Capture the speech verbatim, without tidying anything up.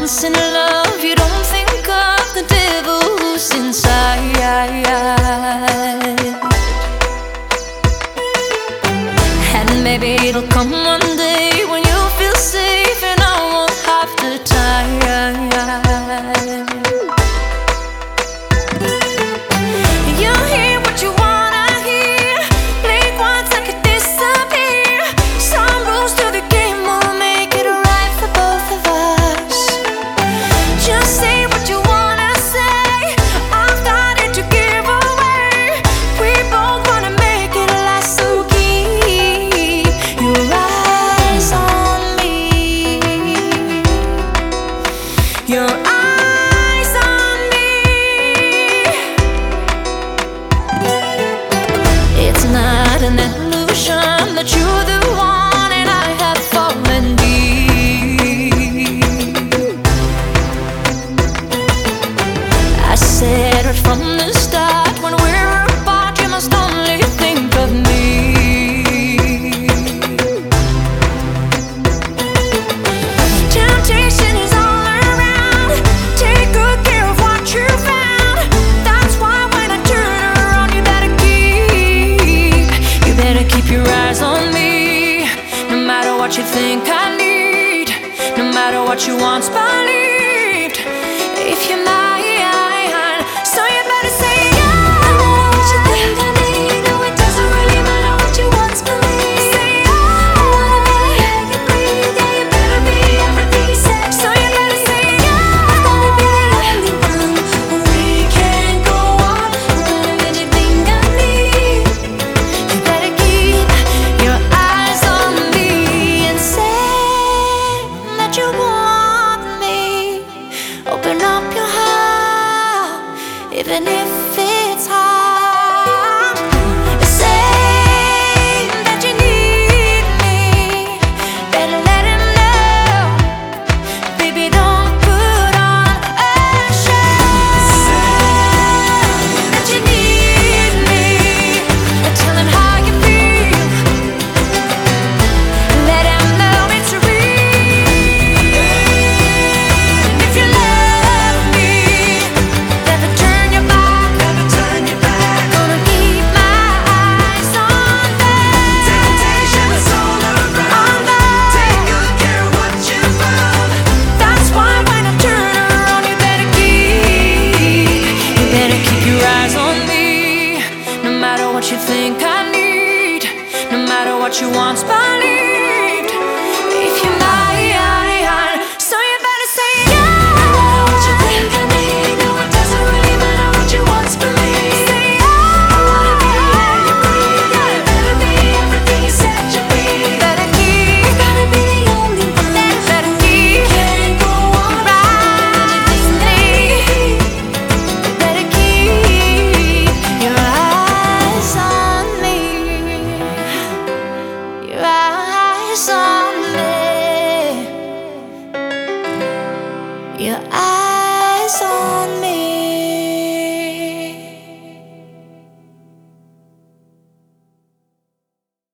once in love, you don't think of the devil who's inside. And maybe it'll come one day when you'll feel safe and I won't have to tire. You hear what you wanna hear, blink once I could disappear. Some rules to the game will make it right for both of us. Just say what you wanna say, I've got it to give away. We both wanna make it last, so keep your eyes on me. Your eyes on me. It's not an illusion that you're the one and I have fallen deep. I said right from the start, when we're apart you must only think of me. Temptation is all around, take good care of what you found. That's why when I turn around you better keep, you better keep your eyes on me. No matter what you think I need, no matter what you once believed, if you're mine, so you better say yeah. No matter what you think I need, no it doesn't really matter what you once believed. Say yeah. I wanna be the air you breathe, yeah you better be everything you said. So you better say yeah. I've gotta be the only one. We can't go on running anything I need. You better keep your eyes on me and say that you want me. Open up your heart, even if it's hard. Say that you need me, better let him know. Baby, don't put on a show. That you need me, tell him how you feel. Let him know it's real. If you love me, never turn your back, never turn your back. Gonna keep my eyes on them. Temptation is all around, take good care of what you found. That's why when I turn around you better keep, you better keep your eyes on me. No matter what you think I need, no matter what you once believed, if you're mine, so you better say yeah. No matter what you think I need, no it doesn't really matter what you once believed. Say yeah. I wanna be the air you breathe, yeah you better be everything you said you'd be. Better keep, you gotta be the only one. Better keep, can't go on running anything. Better keep your eyes on me. Your eyes on